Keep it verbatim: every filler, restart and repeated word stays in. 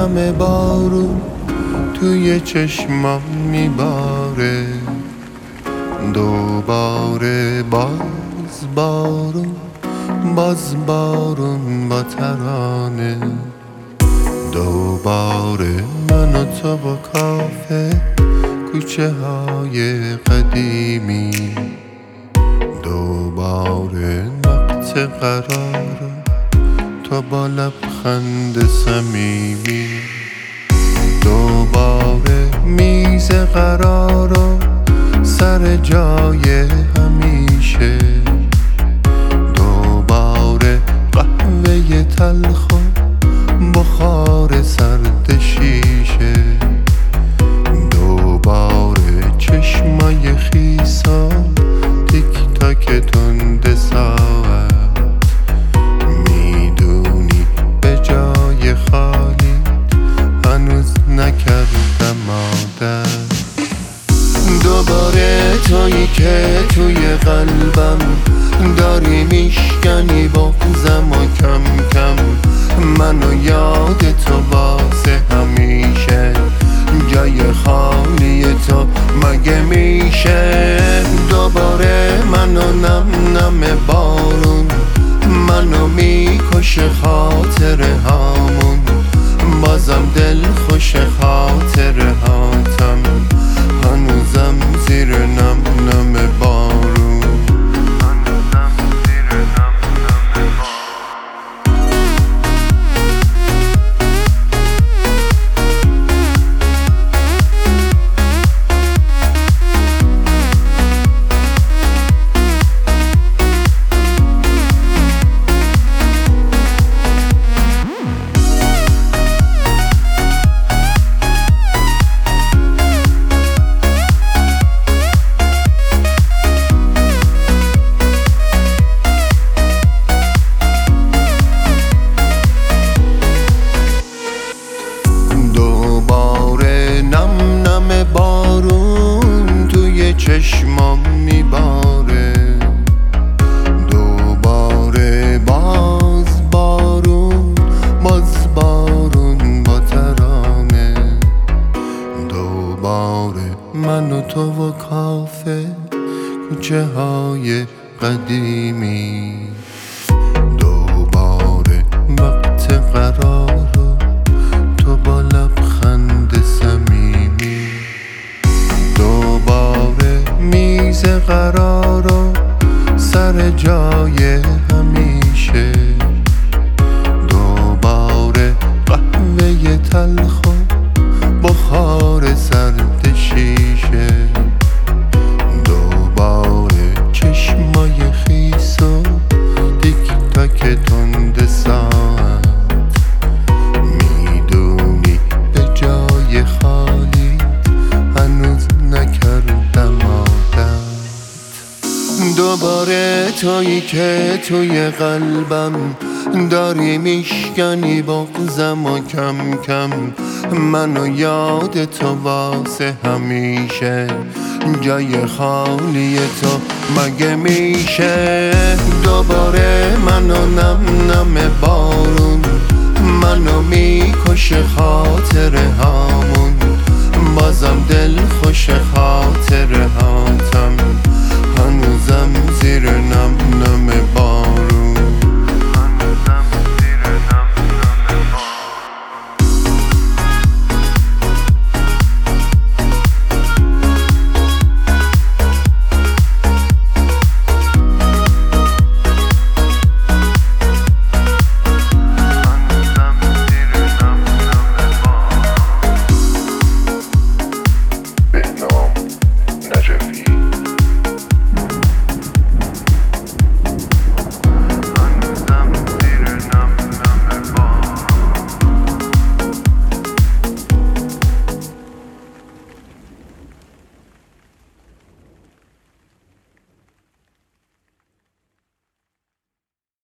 نم بارون توی چشمام میباره، دوباره باز بارون، باز بارون با ترانه، دوباره من و تو با کافه کوچه های قدیمی، دوباره وقت قرار تو با لبخند صمیمی، دوباره میز قرار و سر جای همیشه، دوباره قهوه تلخ و بخار سرد شیشه، دوباره چشمای خیسا تیک تاک تند ساعت، میدونی به جای خالی هنوز نکردم عادت، دوباره تویی که توی قلبم داری میشکنی بغضم و کم کم منو یاد تو واسه همیشه، جای خالی تو مگه میشه، دوباره منو نم نم بارون منو میکشه خاطره هامون، بازم دل خوش خاطره هاتم هنوزم زیر نم نم بارون. بارون توی چشمام میباره، دوباره باز بارون، باز بارون با ترانه، دوباره من و تو و کافه کوچه های قدیمی، دوباره وقت قرار تو با لبخند صمیمی، دوباره میز قرار و سر جای همیشه، دوباره قهوه تلخ و بخار سرد شیشه، دوباره چشمای خیس و تیک تاک تند ساعت، میدونی به جای خالی هنوز نکردم عادت، دوباره تویی که توی قلبم داری میشکنی بغضم و کم کم منو یاد تو واسه همیشه، جای خالی تو مگه میشه، دوباره منو نم نم بارون منو میکشه خاطره هامون، بازم دل خوش